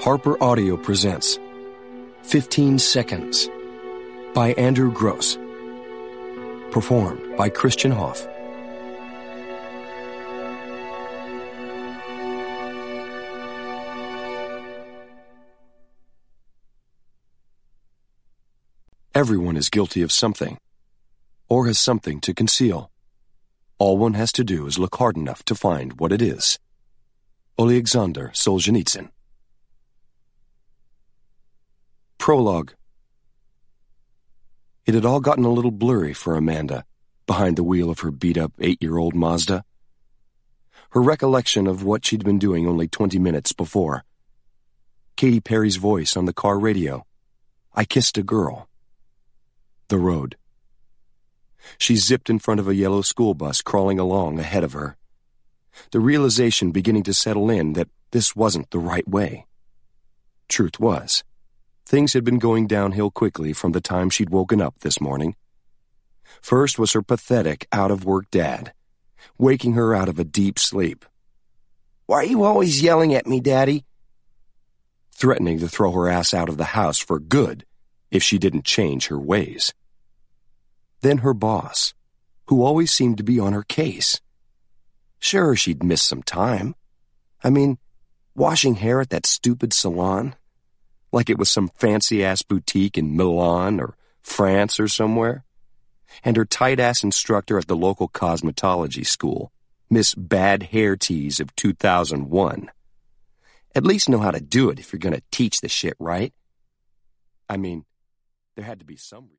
Harper Audio presents 15 Seconds by Andrew Gross. Performed by Christian Hoff. Everyone is guilty of something, or has something to conceal. All one has to do is look hard enough to find what it is. Alexander Solzhenitsyn. Prologue. It had all gotten a little blurry for Amanda, behind the wheel of her beat-up 8-year-old Mazda. Her recollection of what she'd been doing only 20 minutes before. Katy Perry's voice on the car radio. I kissed a girl. The road. She zipped in front of a yellow school bus crawling along ahead of her. The realization beginning to settle in that this wasn't the right way. Truth was, things had been going downhill quickly from the time she'd woken up this morning. First was her pathetic, out-of-work dad, waking her out of a deep sleep. "Why are you always yelling at me, Daddy?" Threatening to throw her ass out of the house for good if she didn't change her ways. Then her boss, who always seemed to be on her case. Sure, she'd missed some time. I mean, washing hair at that stupid salon, like it was some fancy-ass boutique in Milan or France or somewhere. And her tight-ass instructor at the local cosmetology school, Miss Bad Hair Tease of 2001. At least know how to do it if you're going to teach the shit, right? I mean, there had to be some...